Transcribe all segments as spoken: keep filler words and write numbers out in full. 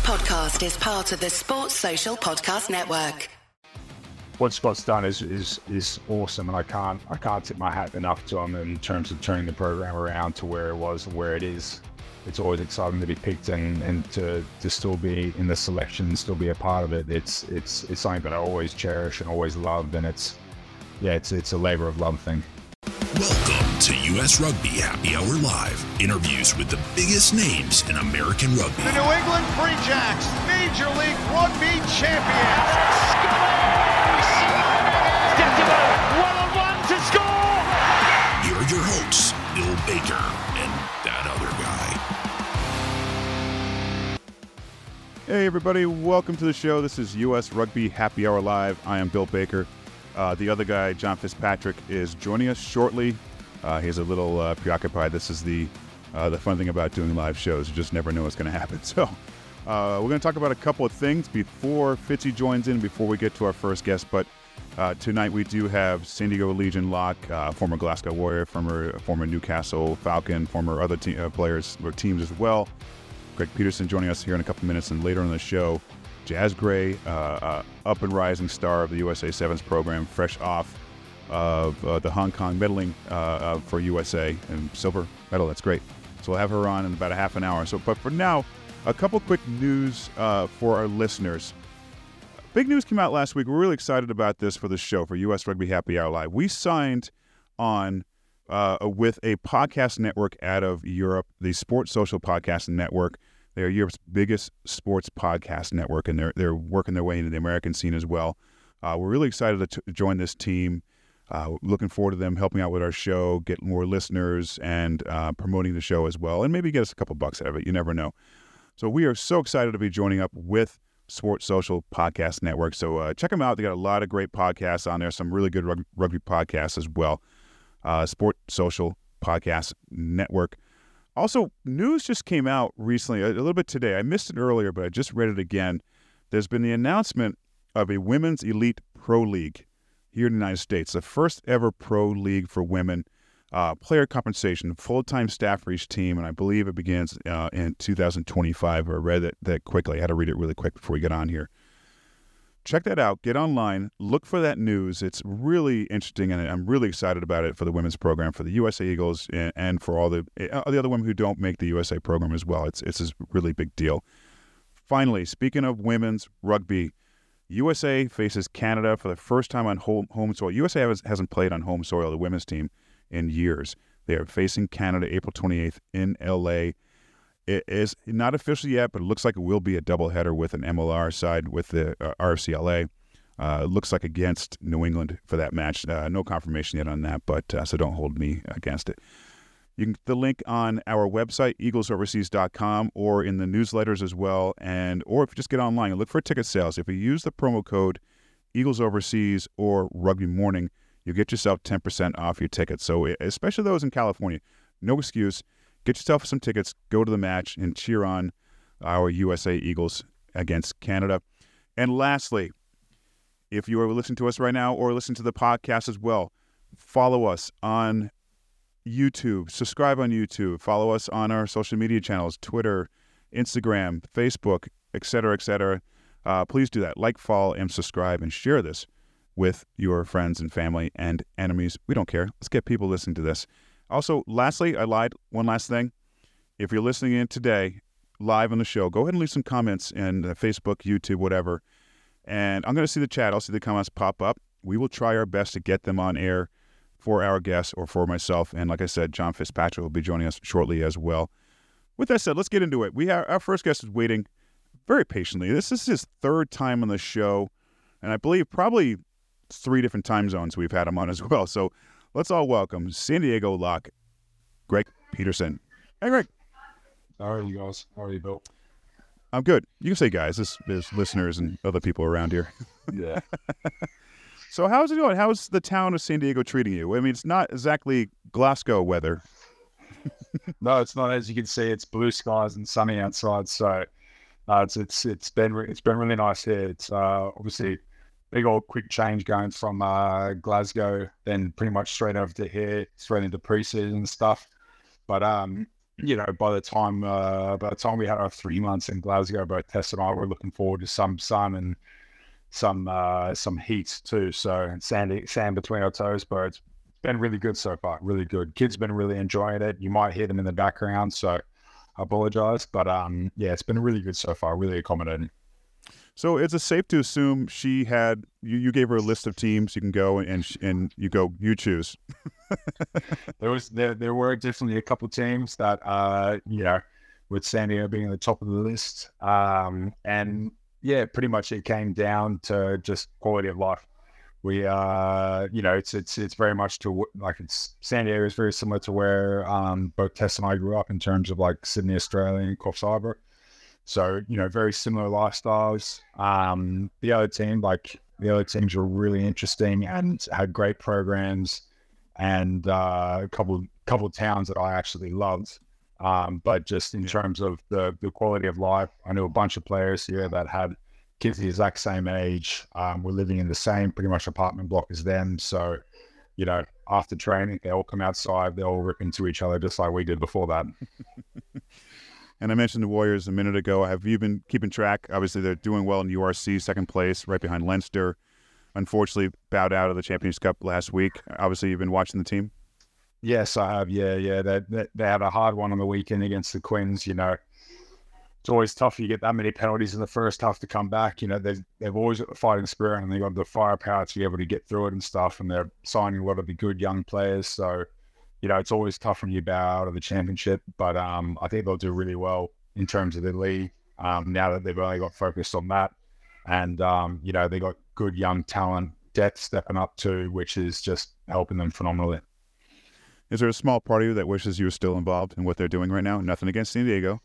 podcast is part of the Sports Social Podcast Network. What Scott's done is is is awesome, and I can't I can't tip my hat enough to him in terms of turning the program around to where it was, where it is. It's always exciting to be picked and, and to, to still be in the selection and still be a part of it. It's it's it's something that I always cherish and always loved, and it's yeah, it's it's a labor of love thing. Welcome to U S Rugby Happy Hour Live. Interviews with the biggest names in American rugby. The New England Free Jacks, Major League Rugby champions. One-on-one to score! Here are your hosts, Bill Baker and that other guy. Hey everybody, welcome to the show. This is U S Rugby Happy Hour Live. I am Bill Baker. Uh, the other guy, John Fitzpatrick, is joining us shortly. Uh, he's a little uh, preoccupied. This is the uh, the fun thing about doing live shows. You just never know what's going to happen. So uh, we're going to talk about a couple of things before Fitzy joins in, before we get to our first guest. But uh, tonight we do have San Diego Legion lock, uh, former Glasgow Warrior, former former Newcastle Falcon, former other te- uh, players or teams as well. Greg Peterson joining us here in a couple minutes, and later in the show, Jazz Gray, uh, uh, up and rising star of the U S A Sevens program, fresh off of uh, the Hong Kong medaling uh, uh, for U S A and silver medal. That's great. So we'll have her on in about a half an hour. So, but for now, a couple quick news uh, for our listeners. Big news came out last week. We're really excited about this for the show for U S Rugby Happy Hour Live. We signed on uh, with a podcast network out of Europe, the Sports Social Podcast Network. They are Europe's biggest sports podcast network, and they're they're working their way into the American scene as well. Uh, we're really excited to t- join this team. Uh, looking forward to them helping out with our show, get more listeners, and uh, promoting the show as well, and maybe get us a couple bucks out of it. You never know. So we are so excited to be joining up with Sports Social Podcast Network. So uh, check them out. They got a lot of great podcasts on there, some really good rug- rugby podcasts as well. Uh, Sports Social Podcast Network. Also, news just came out recently, a little bit today. I missed it earlier, but I just read it again. There's been the announcement of a Women's Elite Pro League here in the United States, the first ever pro league for women. Uh, player compensation, full-time staff for each team, and I believe it begins uh, in two thousand twenty-five. I read it that quickly. I had to read it really quick before we get on here. Check that out. Get online. Look for that news. It's really interesting, and I'm really excited about it for the women's program, for the U S A Eagles, and, and for all the uh, the other women who don't make the U S A program as well. It's it's a really big deal. Finally, speaking of women's rugby, U S A faces Canada for the first time on home, home soil. U S A has, hasn't played on home soil, the women's team, in years. They are facing Canada April twenty-eighth in L A. It is not official yet, but it looks like it will be a doubleheader with an M L R side with the uh, R F C L A. Uh, it looks like against New England for that match. Uh, no confirmation yet on that, but uh, so don't hold me against it. You can get the link on our website, eagles overseas dot com, or in the newsletters as well. And or if you just get online and look for ticket sales, if you use the promo code EaglesOverseas or Rugby Morning, you'll get yourself ten percent off your tickets. So especially those in California, no excuse. Get yourself some tickets, go to the match, and cheer on our U S A Eagles against Canada. And lastly, if you are listening to us right now or listen to the podcast as well, follow us on YouTube, subscribe on YouTube, follow us on our social media channels, Twitter, Instagram, Facebook, et cetera, et cetera. Uh, please do that. Like, follow, and subscribe, and share this with your friends and family and enemies. We don't care. Let's get people listening to this. Also, lastly, I lied. One last thing. If you're listening in today, live on the show, go ahead and leave some comments in uh, Facebook, YouTube, whatever. And I'm going to see the chat. I'll see the comments pop up. We will try our best to get them on air for our guests or for myself. And like I said, John Fitzpatrick will be joining us shortly as well. With that said, let's get into it. We have, our first guest is waiting very patiently. This is his third time on the show, and I believe probably three different time zones we've had him on as well. So let's all welcome San Diego lock, Greg Peterson. Hey, Greg. How are you guys? How are you, Bill? I'm good. You can say guys. There's, there's listeners and other people around here. Yeah. So how's it going? How's the town of San Diego treating you? I mean, it's not exactly Glasgow weather. No, it's not. As you can see, it's blue skies and sunny outside. So uh, it's it's it's been re- it's been really nice here. It's uh, obviously big old quick change going from uh, Glasgow, then pretty much straight over to here, straight into preseason and stuff. But um, you know, by the time uh, by the time we had our three months in Glasgow, both Tess and I were looking forward to some sun and some uh, some heat too. So sand sand between our toes, but it's been really good so far. Really good. Kids been really enjoying it. You might hear them in the background, so I apologize, but um, yeah, it's been really good so far. Really accommodating. So is it safe to assume she had you? You gave her a list of teams you can go and and you go you choose. there was there there were definitely a couple teams that uh you know, with San Diego being at the top of the list, um and yeah, pretty much it came down to just quality of life. We uh you know it's it's it's very much to like it's San Diego is very similar to where um both Tess and I grew up in terms of like Sydney, Australia, and Coffs Harbour. So, you know, very similar lifestyles. Um, the other team, like the other teams were really interesting and had great programs and uh, a couple couple of towns that I actually loved. Um, but just in yeah. terms of the, the quality of life, I knew a bunch of players here that had kids the exact same age. Um, we're living in the same pretty much apartment block as them. So, you know, after training, they all come outside, they all rip into each other just like we did before that. And I mentioned the Warriors a minute ago. Have you been keeping track? Obviously, they're doing well in U R C, second place, right behind Leinster. Unfortunately, bowed out of the Champions Cup last week. Obviously, you've been watching the team? Yes, I have. Yeah, yeah. They, they, they had a hard one on the weekend against the Quins. You know, it's always tough. You get that many penalties in the first half to come back. You know, they've, they've always got the fighting spirit and they've got the firepower to be able to get through it and stuff. And they're signing a lot of the good young players. So, you know, it's always tough when you bow out of the championship, but um, I think they'll do really well in terms of the league um, now that they've only got focused on that. And, um, you know, they got good young talent, depth stepping up too, which is just helping them phenomenally. Is there a small part of you that wishes you were still involved in what they're doing right now? Nothing against San Diego.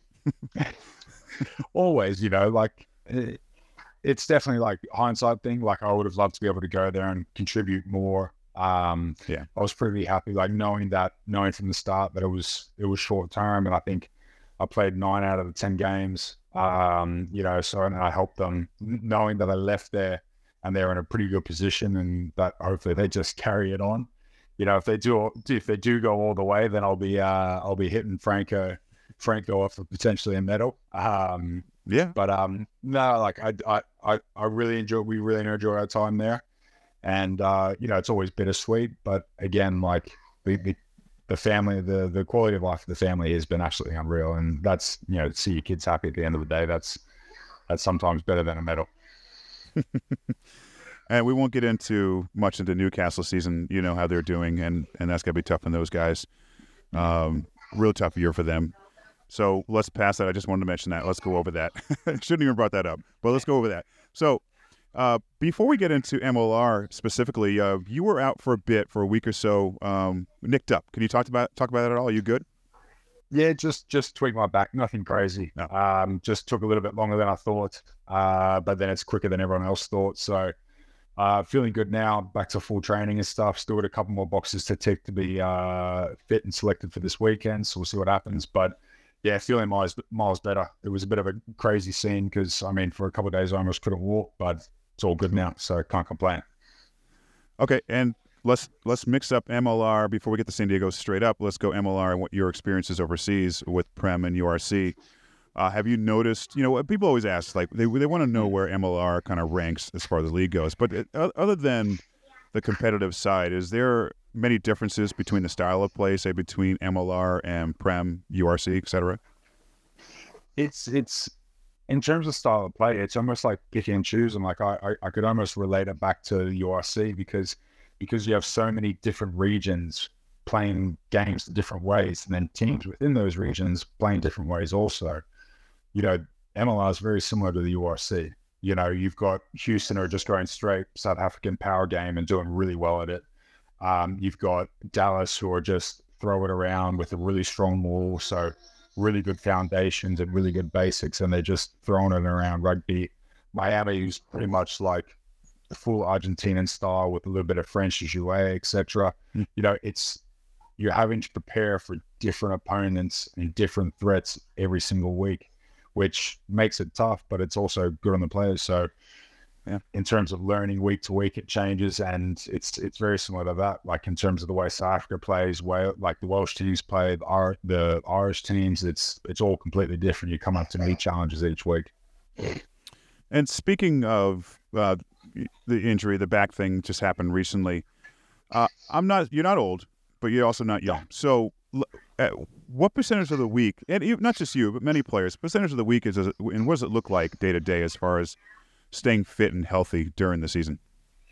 Always, you know, like it, it's definitely like a hindsight thing. Like I would have loved to be able to go there and contribute more. Um, yeah, I was pretty happy, like knowing that, knowing from the start that it was, it was short term. And I think I played nine out of the ten games, um, you know, so, and I helped them knowing that I left there and they're in a pretty good position and that hopefully they just carry it on. You know, if they do, if they do go all the way, then I'll be, uh, I'll be hitting Franco, Franco off for potentially a medal. Um, yeah, but, um, no, like I, I, I, I really enjoy, we really enjoy our time there. And, uh, you know, it's always bittersweet, but again, like the, the, the family, the, the quality of life of the family has been absolutely unreal. And that's, you know, to see your kids happy at the end of the day, that's, that's sometimes better than a medal. And we won't get into much into Newcastle season. You know how they're doing, and, and that's going to be tough on those guys. Um, real tough year for them. So let's pass that. I just wanted to mention that. Let's go over that. Shouldn't even brought that up, but let's go over that. So uh, before we get into M L R specifically, uh, you were out for a bit, for a week or so, um, nicked up. Can you talk about talk about that at all? Are you good? Yeah, just just tweaked my back. Nothing crazy. No. Um, just took a little bit longer than I thought, uh, but then it's quicker than everyone else thought. So uh, feeling good now, back to full training and stuff. Still got a couple more boxes to tick to be uh, fit and selected for this weekend. So we'll see what happens. But yeah, feeling miles miles better. It was a bit of a crazy scene because I mean, for a couple of days I almost couldn't walk, but it's all good now, so can't complain. Okay, and let's let's mix up M L R before we get to San Diego straight up. Let's go M L R and what your experiences overseas with Prem and U R C. Uh, have you noticed, you know, people always ask, like, they they want to know where M L R kind of ranks as far as the league goes. But it, other than the competitive side, is there many differences between the style of play, say, between M L R and Prem, U R C, et cetera? It's, it's, in terms of style of play, it's almost like picking and choosing. Like, I, I, I could almost relate it back to U R C because because you have so many different regions playing games different ways, and then teams within those regions playing different ways also. You know, M L R is very similar to the U R C. You know, you've got Houston who are just going straight South African power game and doing really well at it. Um, you've got Dallas who are just throw it around with a really strong wall, so really good foundations and really good basics, and they're just throwing it around rugby. Miami, who's pretty much like the full Argentinian style with a little bit of French jouet, et cetera. Mm. You know, it's you're having to prepare for different opponents and different threats every single week, which makes it tough, but it's also good on the players. So yeah. In terms of learning week to week, it changes, and it's it's very similar to that. Like in terms of the way South Africa plays, way like the Welsh teams play, the, Ar- the Irish teams, it's it's all completely different. You come up to new challenges each week. And speaking of uh, the injury, the back thing just happened recently. Uh, I'm not. You're not old, but you're also not young. So, uh, what percentage of the week, and you, not just you, but many players, percentage of the week is, and what does it look like day to day as far as staying fit and healthy during the season?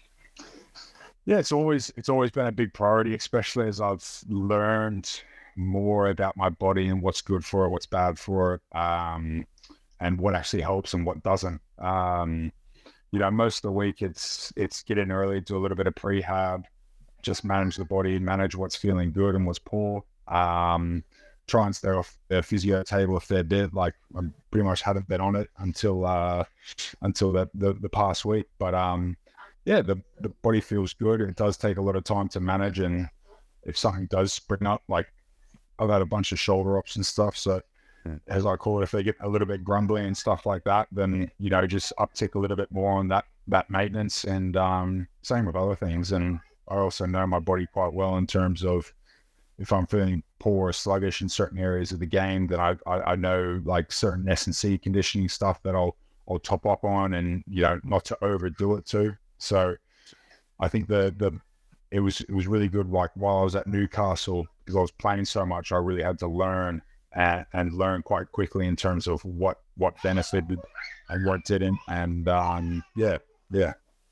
Yeah, it's always it's always been a big priority, especially as I've learned more about my body and what's good for it, what's bad for it, um, and what actually helps and what doesn't. Um, you know, most of the week it's it's get in early, do a little bit of prehab, just manage the body, manage what's feeling good and what's poor. Um, try and stay off the physio table a fair bit. Like I pretty much haven't been on it until uh, until the, the the past week. But um, yeah, the the body feels good. It does take a lot of time to manage, and if something does spring up, like I've had a bunch of shoulder ops and stuff, so as I call it, if they get a little bit grumbly and stuff like that, then you know just uptick a little bit more on that that maintenance, and um, same with other things. And I also know my body quite well in terms of if I'm feeling poor or sluggish in certain areas of the game, then I, I, I know like certain S and C conditioning stuff that I'll I'll top up on, and you know not to overdo it too. So I think the the it was it was really good. Like while I was at Newcastle, because I was playing so much, I really had to learn and, and learn quite quickly in terms of what what benefited and what didn't. And um, yeah, yeah,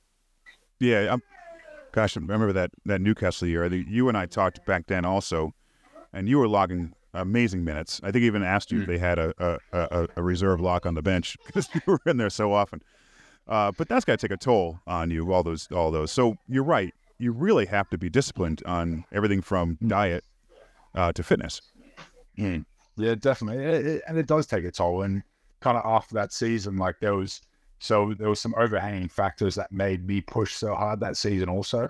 yeah. I'm, gosh, I remember that that Newcastle year. You and I talked back then also, and you were logging amazing minutes. I think I even asked you mm. if they had a, a, a, a reserve lock on the bench because you were in there so often. Uh, but that's got to take a toll on you, all those, all those. So you're right. You really have to be disciplined on everything from diet uh, to fitness. Mm. Yeah, definitely. It, it, and it does take a toll. And kind of after that season, like there was, so there was some overhanging factors that made me push so hard that season also.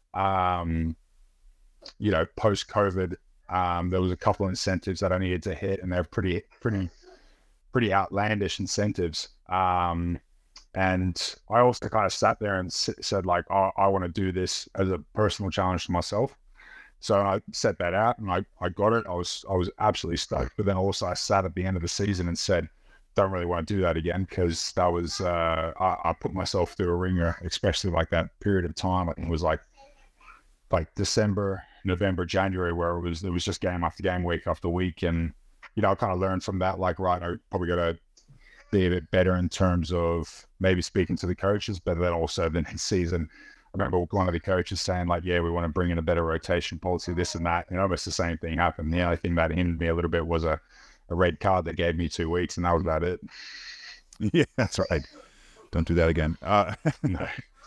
Um, you know, post-COVID, um, there was a couple of incentives that I needed to hit, and they're pretty, pretty, pretty outlandish incentives. Um, and I also kind of sat there and s- said like, oh, I want to do this as a personal challenge to myself. So I set that out, and I, I got it. I was I was absolutely stoked. But then also I sat at the end of the season and said, don't really want to do that again, because that was uh, I, I put myself through a ringer, especially like that period of time. I think it was like like December, November, January, where it was it was just game after game, week after week, and you know I kind of learned from that. Like, right, I probably got to be a bit better in terms of maybe speaking to the coaches, but then also the next season. I remember one of the coaches saying like, yeah, we want to bring in a better rotation policy, this and that. And almost the same thing happened. The only thing that hindered me a little bit was a, a red card that gave me two weeks, and that was about it. Yeah, that's right. Don't do that again. Uh, no.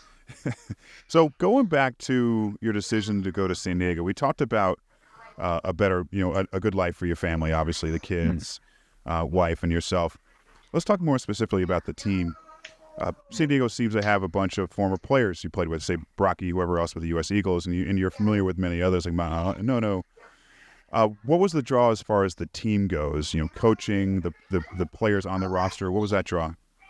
So going back to your decision to go to San Diego, we talked about uh, a better, you know, a, a good life for your family, obviously, the kids, mm. uh, wife, and yourself. Let's talk more specifically about the team. Uh, San Diego seems to have a bunch of former players you played with, say Brocky, whoever else with the U S Eagles, and, you, and you're familiar with many others like uh, no, no. Uh, what was the draw as far as the team goes? You know, coaching, the, the, the players on the roster. What was that draw?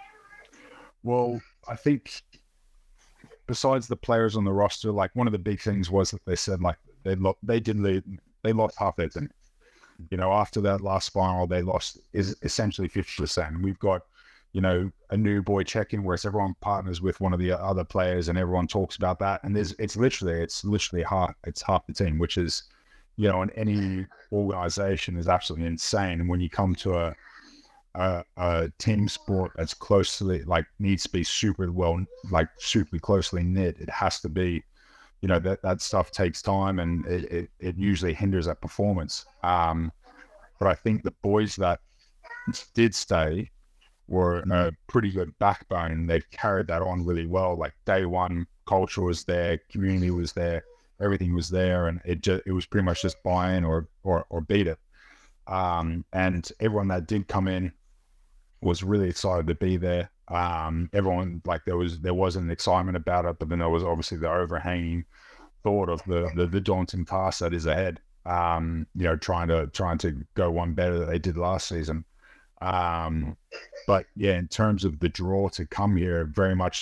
Well, I think besides the players on the roster, like one of the big things was that they said like they lo- they did they, they lost half their team. You know, after that last final, they lost is essentially fifty percent. We've got, you know, a new boy check-in where everyone partners with one of the other players and everyone talks about that. And there's, it's literally, it's literally half, it's half the team, which is, you know, in any organization is absolutely insane. And when you come to a, a, a team sport that's closely, like needs to be super well, like super closely knit, it has to be, you know, that, that stuff takes time, and it, it, it usually hinders that performance. Um, but I think the boys that did stay were a pretty good backbone. They've carried that on really well. Like day one, culture was there, community was there, everything was there, and it just, it was pretty much just buy in or or, or beat it. Um, and everyone that did come in was really excited to be there. Um, everyone, like there was there was an excitement about it, but then there was obviously the overhanging thought of the the, the daunting task that is ahead. Um, you know, trying to trying to go one better than they did last season. Um, but yeah, in terms of the draw to come here, very much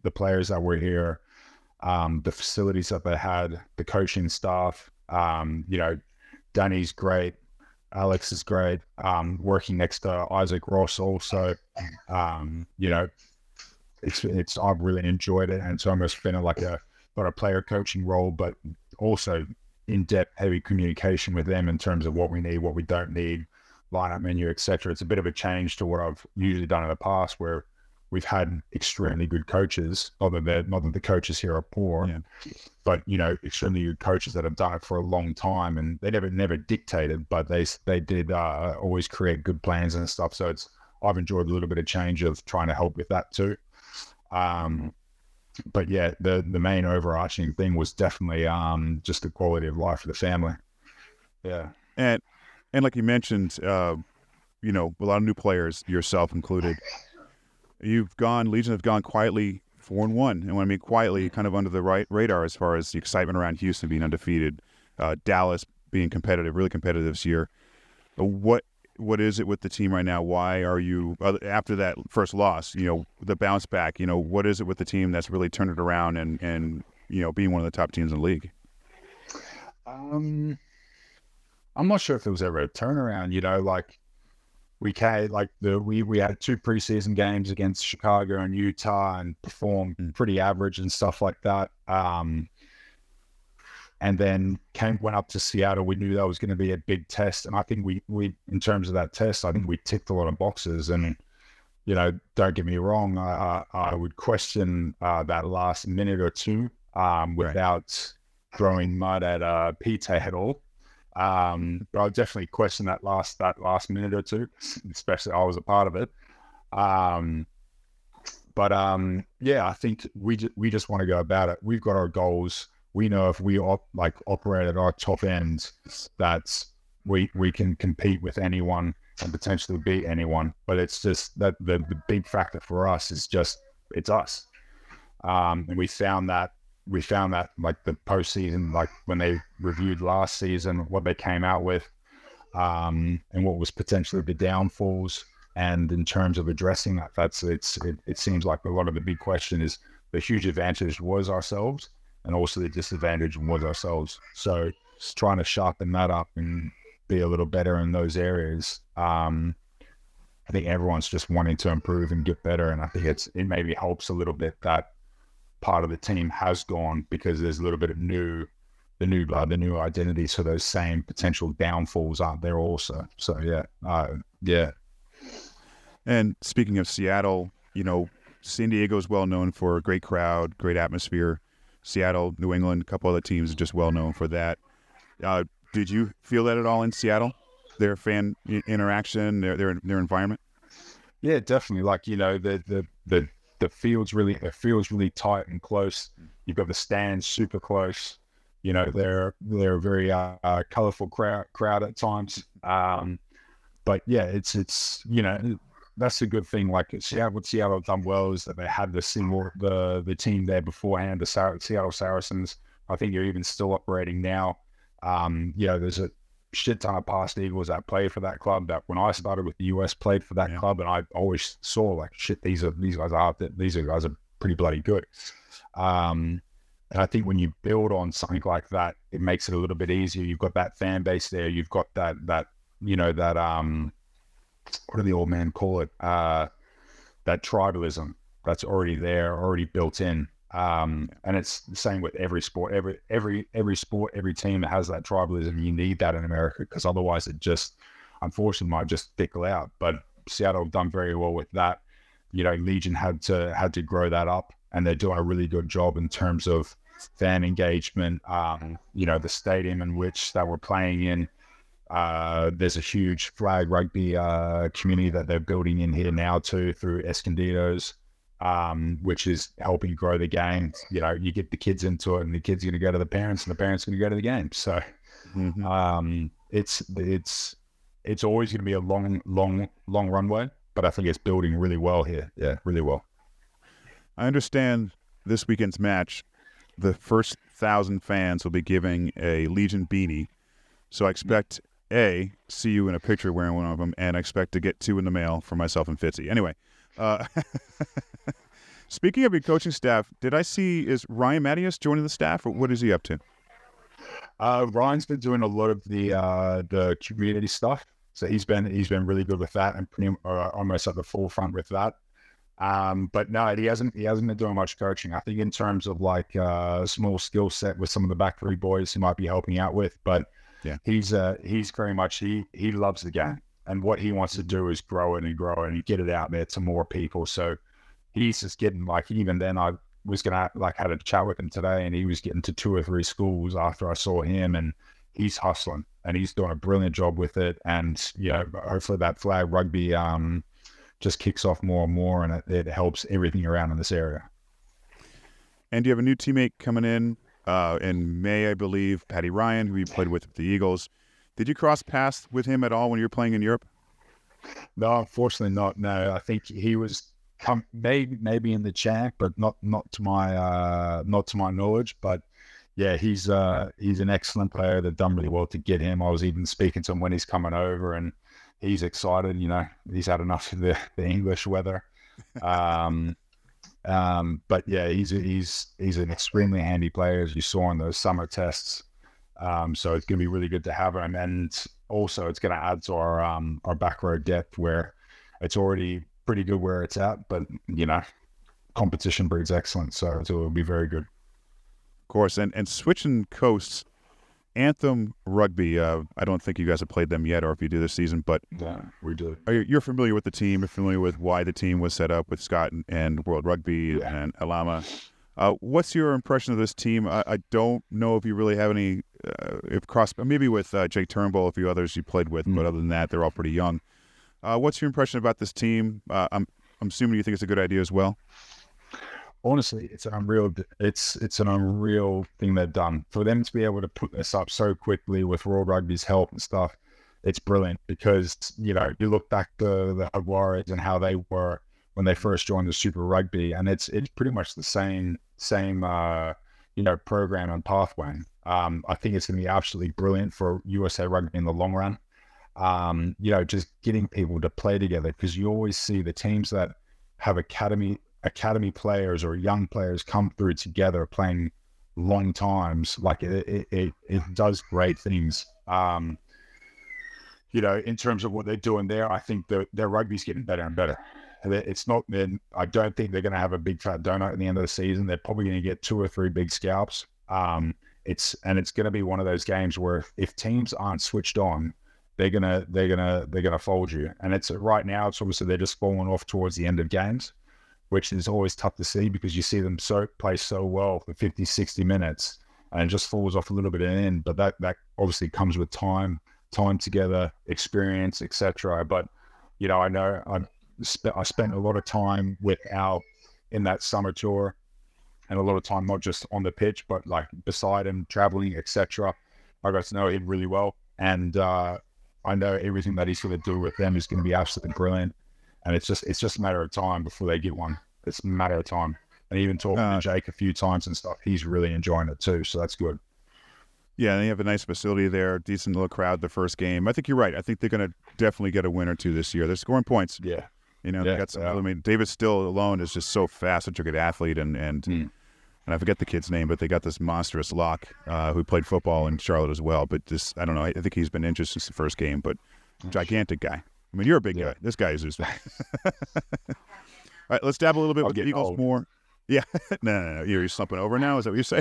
the players that were here, um, the facilities that they had, the coaching staff. Um, you know, Danny's great. Alex is great. Um, working next to Isaac Ross also. Um, you know, it's it's I've really enjoyed it, and it's almost been a, like a not a player coaching role, but also in-depth, heavy communication with them in terms of what we need, what we don't need, lineup menu, et cetera. It's a bit of a change to what I've usually done in the past, where we've had extremely good coaches. Not that they're, not that the coaches here are poor, yeah. but you know, extremely good coaches that have done it for a long time, and they never never dictated, but they they did uh, always create good plans and stuff. So it's I've enjoyed a little bit of change of trying to help with that too. Um, but yeah, the the main overarching thing was definitely um, just the quality of life for the family. Yeah, and and like you mentioned, uh, you know, a lot of new players, yourself included. You've gone, Legion have gone quietly four and one, and when I mean quietly, kind of under the right radar as far as the excitement around Houston being undefeated, uh, Dallas being competitive, really competitive this year. What what is it with the team right now? Why are you uh, after that first loss? You know, the bounce back. You know, what is it with the team that's really turned it around and and you know being one of the top teams in the league? Um, I'm not sure if there was ever a turnaround. You know, like. We came, like the we we had two preseason games against Chicago and Utah and performed pretty average and stuff like that. Um, and then came went up to Seattle. We knew that was going to be a big test, and I think we we in terms of that test, I think we ticked a lot of boxes. And you know, don't get me wrong, I I, I would question uh, that last minute or two um, without right. throwing mud at uh, Pete at all. Um, but I'll definitely question that last that last minute or two, especially I was a part of it. Um, but um, yeah, I think we ju- we just want to go about it. We've got our goals. We know if we op- like operate at our top end, that we we can compete with anyone and potentially beat anyone. But it's just that the the big factor for us is just it's us, um, and we found that. We found that like the postseason, like when they reviewed last season, what they came out with, um, and what was potentially the downfalls. And in terms of addressing that, that's it's it, it seems like a lot of the big question is the huge advantage was ourselves, and also the disadvantage was ourselves. So just trying to sharpen that up and be a little better in those areas. Um, I think everyone's just wanting to improve and get better, and I think it's it maybe helps a little bit that part of the team has gone because there's a little bit of new, the new blood, the new identity. So those same potential downfalls aren't there also. So yeah, uh, yeah. And speaking of Seattle, you know, San Diego is well known for a great crowd, great atmosphere. Seattle, New England, a couple other teams are just well known for that. Uh, did you feel that at all in Seattle? Their fan interaction, their their their environment? Yeah, definitely. Like you know, the the the. The field's really, it feels really tight and close. You've got the stands super close. You know, they're they're a very uh, uh, colorful crowd crowd at times. Um, but yeah, it's it's you know that's a good thing. Like Seattle, what Seattle done well is that they had the single the the team there beforehand, the Seattle Saracens. I think you're even still operating now. Um, you know, there's a shit ton of past Eagles that played for that club that when I started with the U S played for that yeah. club, and I always saw like shit these are these guys are these are guys are pretty bloody good. Um, and I think when you build on something like that, it makes it a little bit easier. You've got that fan base there. You've got that that you know that um, what do the old men call it? Uh, that tribalism that's already there, already built in. Um, and it's the same with every sport, every, every, every sport, every team that has that tribalism. You need that in America because otherwise it just, unfortunately, might just fickle out. But Seattle have done very well with that. You know, Legion had to, had to grow that up, and they're doing a really good job in terms of fan engagement. Um, you know, the stadium in which that we're playing in, uh, there's a huge flag rugby, uh, community that they're building in here now too through Escondidos. Um, which is helping grow the game. You know, you get the kids into it, and the kids are going to go to the parents, and the parents are going to go to the game. So, mm-hmm. um, it's it's it's always going to be a long, long, long runway. But I think it's building really well here. Yeah, really well. I understand this weekend's match. The first thousand fans will be giving a Legion beanie. So I expect A, see you in a picture wearing one of them, and I expect to get two in the mail for myself and Fitzy. Anyway. Uh, Speaking of your coaching staff, did I see, is Ryan Mattias joining the staff, or what is he up to? Uh, Ryan's been doing a lot of the uh, the community stuff, so he's been he's been really good with that and pretty uh, almost at the forefront with that. Um, but no, he hasn't he hasn't been doing much coaching. I think in terms of like uh, a small skill set with some of the back three boys, he might be helping out with. But yeah, he's uh, he's very much he he loves the game, and what he wants to do is grow it and grow it and get it out there to more people. So he's just getting like even then I. was gonna like had a chat with him today, and he was getting to two or three schools after I saw him, and he's hustling and he's doing a brilliant job with it. And you know, hopefully that flag rugby um just kicks off more and more, and it, it helps everything around in this area. And you have a new teammate coming in uh, in May, I believe, Paddy Ryan, who you played with the Eagles. Did you cross paths with him at all when you were playing in Europe? No, unfortunately not. No, I think he was. Come, maybe maybe in the chat, but not not to my uh, not to my knowledge. But yeah, he's uh, he's an excellent player. They've done really well to get him. I was even speaking to him when he's coming over, and he's excited. You know, he's had enough of the, the English weather. Um, um, but yeah, he's he's he's an extremely handy player, as you saw in those summer tests. Um, so it's going to be really good to have him, and also it's going to add to our um, our back row depth, where it's already pretty good where it's at, but you know, competition breeds excellence, so it'll be very good. Of course, and and switching coasts, Anthem Rugby. Uh, I don't think you guys have played them yet, or if you do this season, but yeah, we do. Are you, you're familiar with the team? You're familiar with why the team was set up with Scott and, and World Rugby yeah. and Alama. Uh, what's your impression of this team? I, I don't know if you really have any, uh, if cross, maybe with uh, Jake Turnbull, a few others you played with, mm. but other than that, they're all pretty young. Uh, what's your impression about this team? Uh, I'm I'm assuming you think it's a good idea as well. Honestly, it's an unreal. It's it's an unreal thing they've done for them to be able to put this up so quickly with World Rugby's help and stuff. It's brilliant because you know you look back to the Jaguares and how they were when they first joined the Super Rugby, and it's it's pretty much the same same uh, you know program and pathway. Um, I think it's going to be absolutely brilliant for U S A Rugby in the long run. Um, you know, just getting people to play together, because you always see the teams that have academy academy players or young players come through together playing long times. Like it, it, it, it does great things. Um, you know, in terms of what they're doing there, I think their their rugby's getting better and better. It's not. I don't think they're going to have a big fat donut at the end of the season. They're probably going to get two or three big scalps. Um, it's and it's going to be one of those games where if teams aren't switched on, they're gonna they're gonna they're gonna fold you. And it's right now it's obviously they're just falling off towards the end of games, which is always tough to see because you see them so play so well for fifty, sixty minutes and it just falls off a little bit in the end. But that that obviously comes with time, time together, experience, et cetera. But you know, I know I sp- I spent a lot of time with Al in that summer tour, and a lot of time not just on the pitch, but like beside him, traveling, et cetera. I got to know him really well, and uh, I know everything that he's going to do with them is going to be absolutely brilliant. And it's just it's just a matter of time before they get one. It's a matter of time. And even talking uh, to Jake a few times and stuff, he's really enjoying it too. So that's good. Yeah, and they have a nice facility there, decent little crowd the first game. I think you're right. I think they're going to definitely get a win or two this year. They're scoring points. Yeah. You know, yeah, they got some, yeah. I mean, David Still alone is just so fast, such a good athlete. And, and, mm. and I forget the kid's name, but they got this monstrous lock uh, who played football in Charlotte as well. But just, I don't know, I, I think he's been injured since the first game, but gigantic guy. I mean, you're a big yeah. guy. This guy is just. All right, let's dab a little bit I'll with the Eagles old. more. Yeah, no, no, no. You're slumping over now. Is that what you're saying?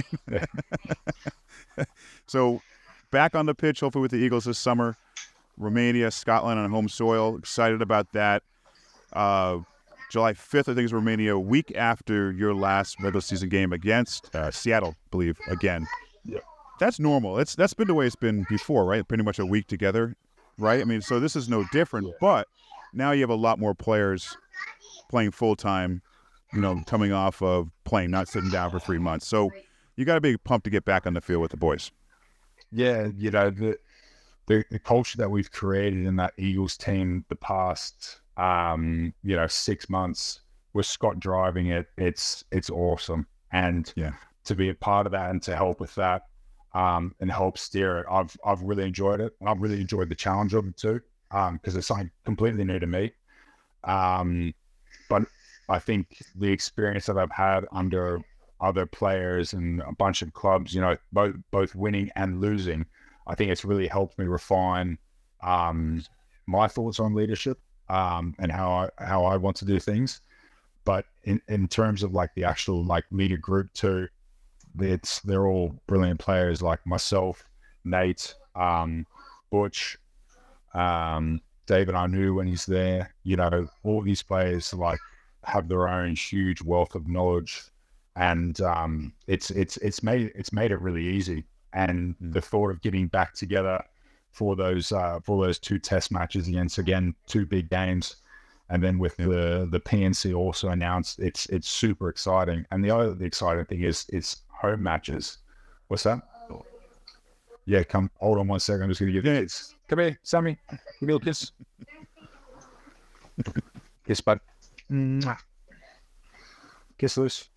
So, back on the pitch, hopefully with the Eagles this summer. Romania, Scotland on home soil. Excited about that. Uh, July fifth, I think, is Romania. A week after your last regular season game against uh, Seattle, I believe, again. Yeah. That's normal. It's that's been the way it's been before, right? Pretty much a week together. Right? I mean, so this is no different, yeah. but now you have a lot more players playing full-time, you know, coming off of playing, not sitting down for three months. So you got to be pumped to get back on the field with the boys. Yeah, you know, the, the the culture that we've created in that Eagles team the past, um, you know, six months with Scott driving it, it's it's awesome. And yeah. to be a part of that and to help with that, Um, and help steer it. I've I've really enjoyed it. I've really enjoyed the challenge of it too, because um, it's something completely new to me. Um, but I think the experience that I've had under other players and a bunch of clubs, you know, both both winning and losing, I think it's really helped me refine um, my thoughts on leadership um, and how I how I want to do things. But in, in terms of like the actual like leader group too, it's they're all brilliant players like myself, Nate, um, Butch, um, David Anu when he's there. You know, all these players like have their own huge wealth of knowledge, and um, it's it's it's made it's made it really easy. And the thought of getting back together for those uh, for those two test matches against again two big games. And then with the the P N C also announced, it's it's super exciting. And the other the exciting thing is it's home matches. What's that? Yeah, come hold on one second. I'm just gonna give you it's come here, Sammy. Give me a little kiss. Kiss, bud. Mwah. Kiss loose.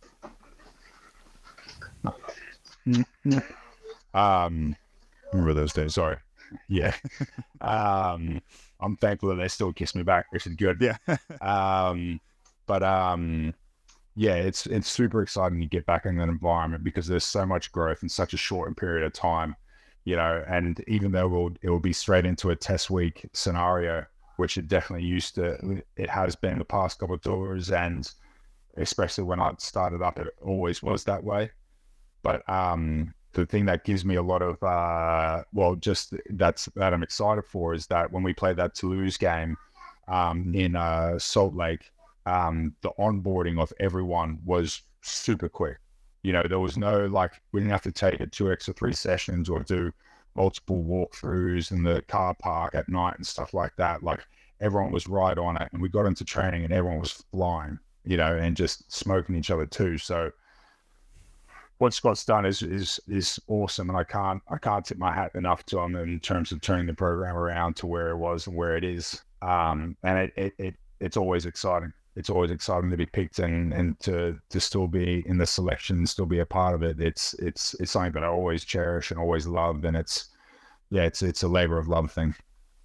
Um Remember those days? sorry. Yeah. um I'm thankful that they still kiss me back, which is good. Yeah. um, but um, yeah, it's it's super exciting to get back in that environment because there's so much growth in such a short period of time, you know. And even though we'll, it will be straight into a test week scenario, which it definitely used to, it has been the past couple of tours, and especially when I started up, it always was that way. But um, the thing that gives me a lot of, uh, well, just that's that I'm excited for is that when we played that Toulouse game um, in uh, Salt Lake, um, the onboarding of everyone was super quick. You know, there was no, like, we didn't have to take it two extra three sessions or do multiple walkthroughs in the car park at night and stuff like that. Like, everyone was right on it. And we got into training and everyone was flying, you know, and just smoking each other too. So, what Scott's done is is is awesome, and I can't I can't tip my hat enough to him in terms of turning the program around to where it was and where it is. Um, and it, it, it it's always exciting. It's always exciting to be picked and, and to to still be in the selection, still be a part of it. It's it's it's something that I always cherish and always loved, and it's yeah, it's it's a labor of love thing.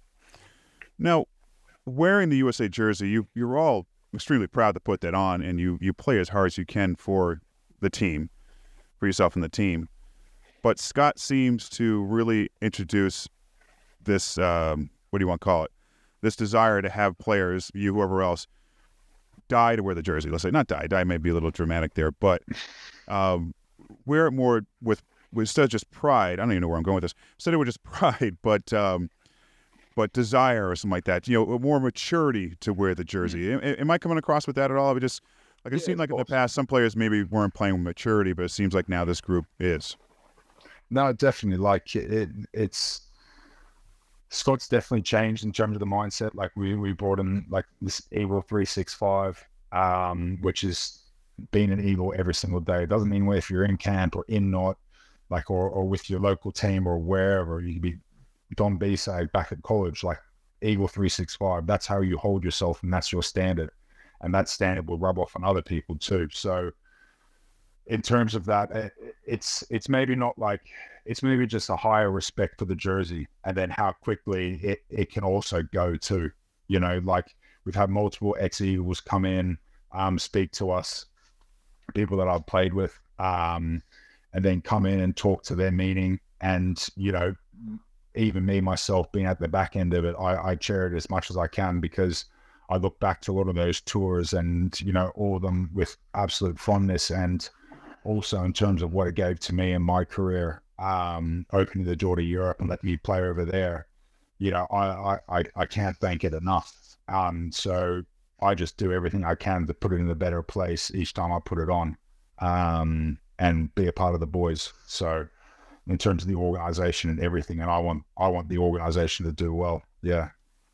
Now, wearing the U S A jersey, you you're all extremely proud to put that on, and you you play as hard as you can for the team. For yourself and the team. But Scott seems to really introduce this, um, what do you want to call it? This desire to have players, you, whoever else, die to wear the jersey. Let's say, not die, die may be a little dramatic there, but um, wear it more with, with instead of just pride. I don't even know where I'm going with this. Instead of just pride, but um, but desire or something like that. You know, more maturity to wear the jersey. Mm-hmm. Am, am I coming across with that at all? I just... Like it yeah, seemed like in the past, some players maybe weren't playing with maturity, but it seems like now this group is. No, definitely. Like it, it it's Scott's definitely changed in terms of the mindset. Like we, we brought in like this Eagle three sixty-five, um, which is being an Eagle every single day. It doesn't mean where if you're in camp or in not, like or, or with your local team or wherever, you could be Don Bisay back at college, like Eagle three sixty-five. That's how you hold yourself, and that's your standard. And that standard will rub off on other people too. So in terms of that, it's it's maybe not like, it's maybe just a higher respect for the jersey, and then how quickly it, it can also go too. You know, like we've had multiple ex-Eagles come in, um, speak to us, people that I've played with, um, and then come in and talk to their meaning. And, you know, even me, myself, being at the back end of it, I, I share it as much as I can because I look back to a lot of those tours and, you know, all of them with absolute fondness, and also in terms of what it gave to me in my career, um, opening the door to Europe and letting me play over there. You know, I, I, I can't thank it enough. Um, so I just do everything I can to put it in a better place each time I put it on, um, and be a part of the boys. So in terms of the organization and everything, and I want, I want the organization to do well. Yeah.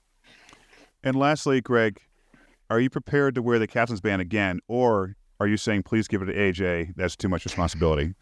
And lastly, Greg, are you prepared to wear the captain's band again, or are you saying, please give it to A J? That's too much responsibility.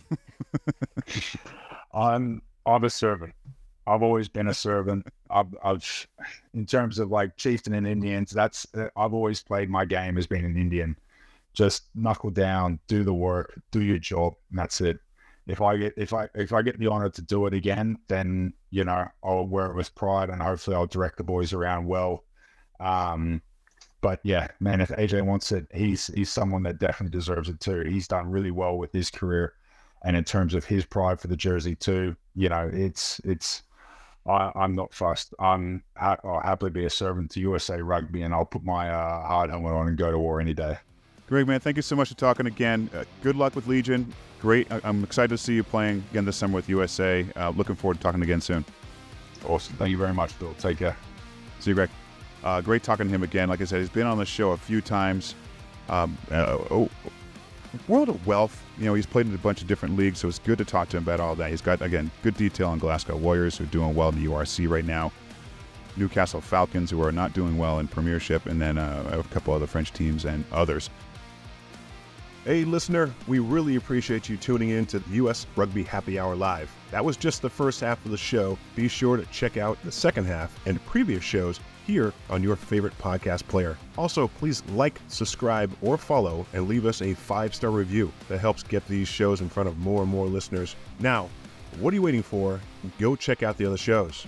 I'm I'm a servant. I've always been a servant. I've, I've in terms of like chieftain and Indians, that's I've always played my game as being an Indian. Just knuckle down, do the work, do your job, and that's it. If I get if I if I get the honor to do it again, then you know I'll wear it with pride, and hopefully I'll direct the boys around well. Um, but yeah, man, if A J wants it, he's he's someone that definitely deserves it too. He's done really well with his career, and in terms of his pride for the jersey too, you know, it's it's. I, I'm not fussed. I'm I'll happily be a servant to U S A Rugby, and I'll put my uh, hard helmet on and go to war any day. Greg, man, thank you so much for talking again. Uh, good luck with Legion. Great. I- I'm excited to see you playing again this summer with U S A. Uh, looking forward to talking again soon. Awesome. Thank you very much, Bill. Take care. See you, Greg. Uh, great talking to him again. Like I said, he's been on the show a few times. Um, uh, oh, World of Wealth. You know, he's played in a bunch of different leagues, so it's good to talk to him about all that. He's got, again, good detail on Glasgow Warriors, who are doing well in the U R C right now. Newcastle Falcons, who are not doing well in Premiership, and then uh, a couple other French teams and others. Hey, listener, we really appreciate you tuning in to U S Rugby Happy Hour Live. That was just the first half of the show. Be sure to check out the second half and previous shows here on your favorite podcast player. Also, please like, subscribe, or follow, and leave us a five-star review. That helps get these shows in front of more and more listeners. Now, what are you waiting for? Go check out the other shows.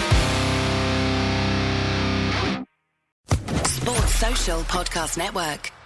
Sports Social Podcast Network.